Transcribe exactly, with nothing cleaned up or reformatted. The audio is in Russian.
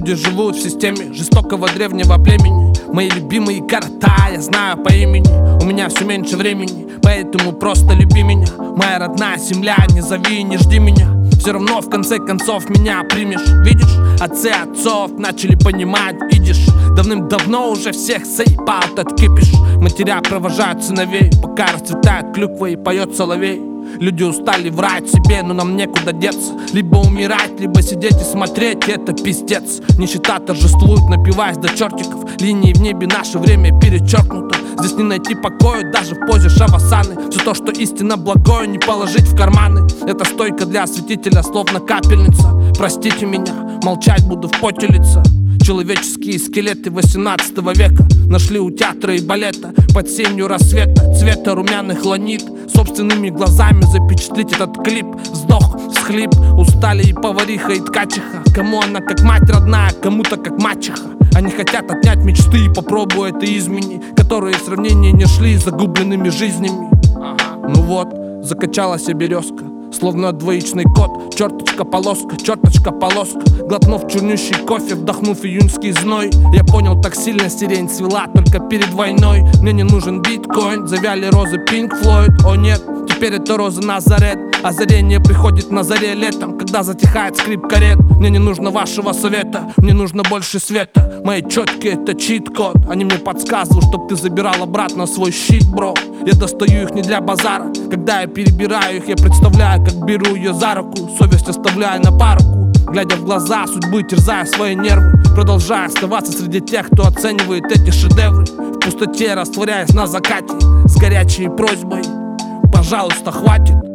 Люди живут в системе жестокого древнего племени. Мои любимые города я знаю по имени. У меня все меньше времени, поэтому просто люби меня. Моя родная земля, не зови, не жди меня. Все равно в конце концов меня примешь. Видишь, отцы отцов начали понимать, видишь. Давным-давно уже всех заебал этот кипиш. Матеря провожают сыновей, пока расцветает клюква и поет соловей. Люди устали врать себе, но нам некуда деться. Либо умирать, либо сидеть и смотреть, это пиздец. Нищета торжествует, напиваясь до чертиков. Линии в небе, наше время перечеркнуто. Здесь не найти покоя даже в позе шавасаны. Все то, что истинно благое, не положить в карманы. Это стойка для осветителя, словно капельница. Простите меня, молчать буду в поте лица. Человеческие скелеты восемнадцатого века нашли у театра и балета под сенью рассвета, цвета румяных ланит. Собственными глазами запечатлеть этот клип. Вздох, всхлип, устали и повариха, и ткачиха. Кому она как мать родная, кому-то как мачеха. Они хотят отнять мечты, попробуй это измени, которые в сравнении не шли с загубленными жизнями. Ну вот, закачалась березка, словно двоичный код. Черточка, полоска, черточка, полоска. Глотнув чернющий кофе, вдохнув июньский зной, я понял, так сильно сирень цвела только перед войной. Мне не нужен биткоин, завяли розы Pink Floyd. О нет, теперь это роза Назарет. Озарение приходит на заре летом, когда затихает скрип карет. Мне не нужно вашего совета, мне нужно больше света. Мои четки это чит-код, они мне подсказывают, чтоб ты забирал обратно свой щит, бро. Я достаю их не для базара, когда я перебираю их, я представляю, как беру ее за руку, совесть оставляю на парку. Глядя в глаза судьбы, терзая свои нервы, продолжая оставаться среди тех, кто оценивает эти шедевры. В пустоте растворяясь на закате, с горячей просьбой: пожалуйста, хватит.